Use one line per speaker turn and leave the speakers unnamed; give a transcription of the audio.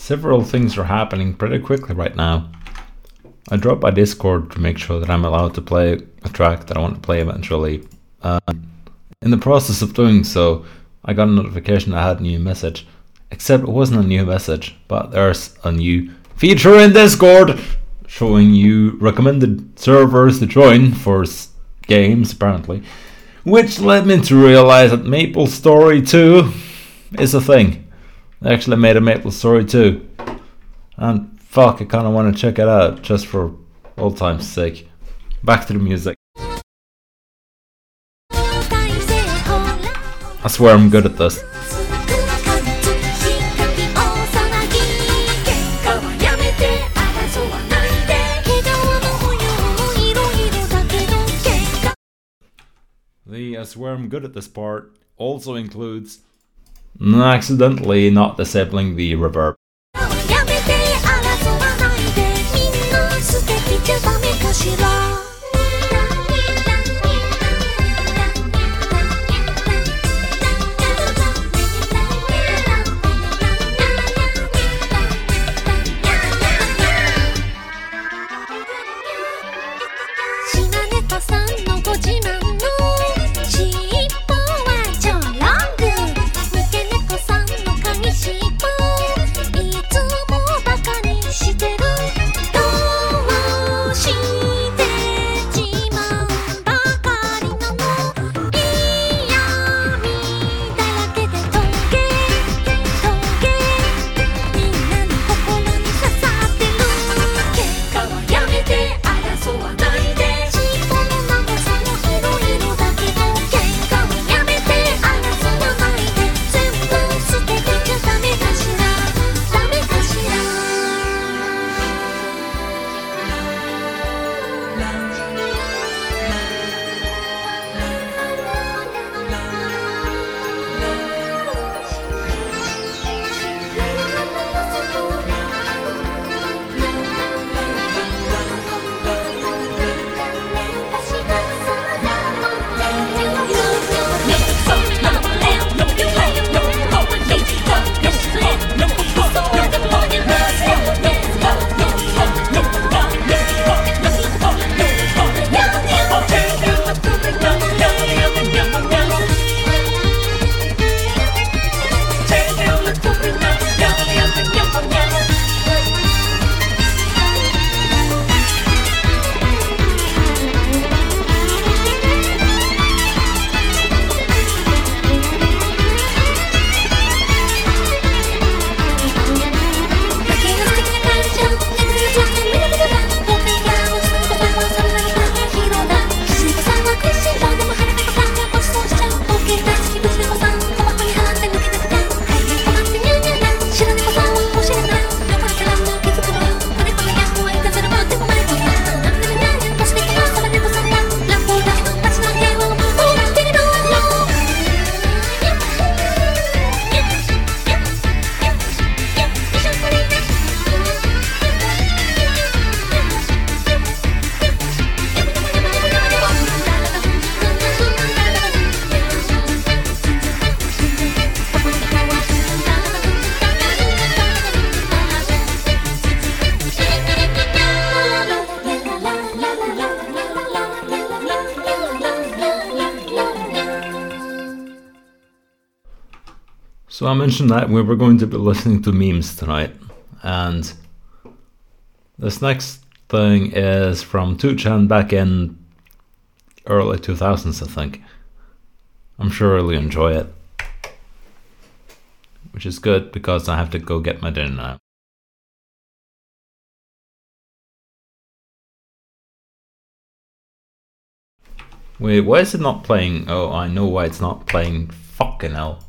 several things are happening pretty quickly right now. I dropped my Discord to make sure that I'm allowed to play a track that I want to play eventually. In the process of doing so, I got a notification I had a new message. Except it wasn't a new message, but there's a new feature in Discord showing you recommended servers to join for games, apparently. Which led me to realize that MapleStory 2 is a thing. They actually made a MapleStory 2. And fuck, I kind of want to check it out just for old time's sake. Back to the music. I swear I'm good at this. The I swear I'm good at this part also includes accidentally not disabling the reverb. So I mentioned that we were going to be listening to memes tonight, and this next thing is from 2chan back in early 2000s, I think. I'm sure you'll enjoy it, which is good because I have to go get my dinner now. Wait, why is it not playing? Oh, I know why it's not playing. Fucking hell.